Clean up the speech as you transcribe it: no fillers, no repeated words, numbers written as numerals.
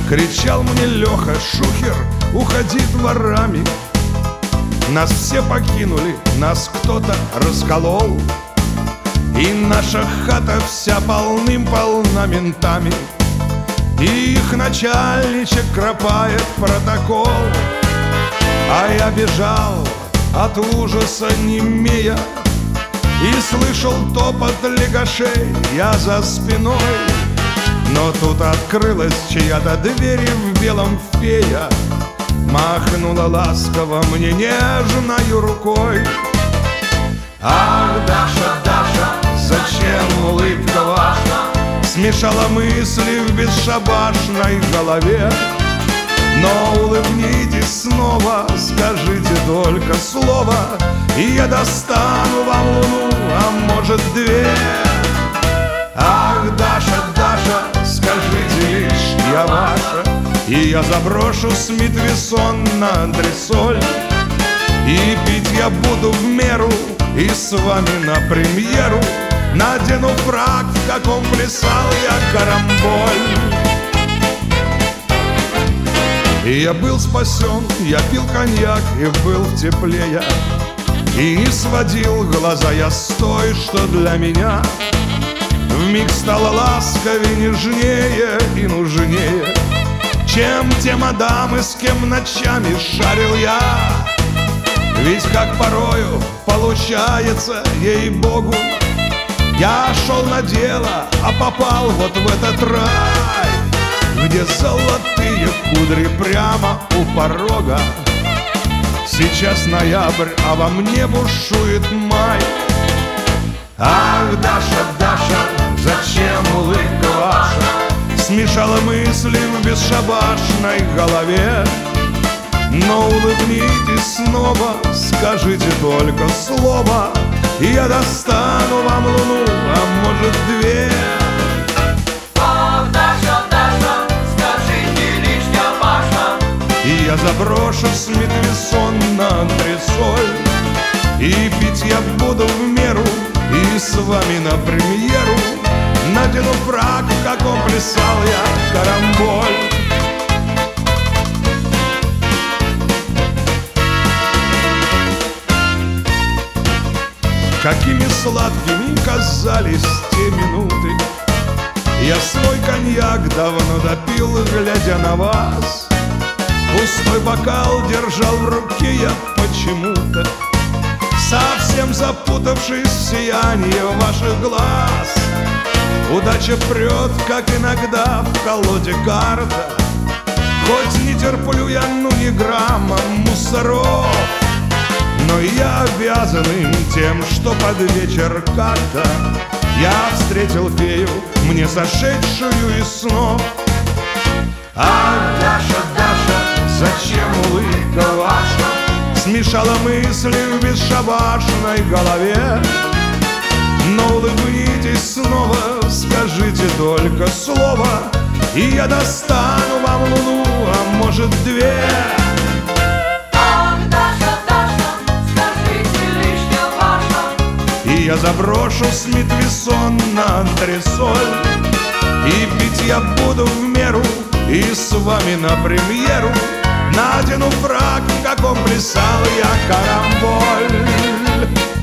Кричал мне Леха: Шухер, уходи дворами. Нас все покинули, нас кто-то расколол, и наша хата вся полным-полна ментами. И их начальничек кропает протокол. А я бежал от ужаса немея и слышал топот легашей я за спиной. Но тут открылась чья-то дверь, в белом фея махнула ласково мне нежною рукой. Ах, Даша, Даша, зачем улыбка ваша смешала мысли в бесшабашной голове? Но улыбнитесь снова, скажите только слово, и я достану вам луну, а может две. Ах, Даша, Даша, скажите лишь, я ваша, и я заброшу Смит Вессон на антресоль. И пить я буду в меру, и с вами на премьеру надену фрак, в каком плясал я карамболь. И я был спасен, я пил коньяк и был в тепле я, и не сводил глаза я с той, что для меня вмиг стала ласковее, нежнее и нужнее, чем те мадамы, с кем ночами шарил я. Ведь как порою получается, ей-богу, я шел на дело, а попал вот в этот рай, где золотые кудри прямо у порога. Сейчас ноябрь, а во мне бушует май. Ах, Даша, Даша, зачем улыбка ваша смешала мысли в бесшабашной голове? Но улыбнитесь снова, скажите только слово, и я достану вам луну, а может две. Ах, Даша, Даша, скажите лишь, я ваша, И я заброшу Смит Вессон на антресоль. И пить я буду в меру, и с вами на премьеру надену фрак, в каком плясал я карамболь. Какими сладкими казались те минуты, я свой коньяк давно допил, глядя на вас. Пустой бокал держал в руке я почему-то, совсем запутавшись в сиянии ваших глаз. Удача прет, как иногда в колоде карта, хоть не терплю я, ну, ни грамма мусоров, но я обязан им тем, что под вечер как-то я встретил фею, мне сошедшую из снов. Ах, Даша, Даша, зачем улыбка ваша смешала мысли в бесшабашной голове? Но улыбнитесь снова, скажите только слово, и я достану вам луну, а может две. ах, Даша, Даша, скажите лишь, я ваша, И я заброшу Смит Вессон на антресоль. И пить я буду в меру, и с вами на премьеру надену фрак, в каком плясал я карамболь.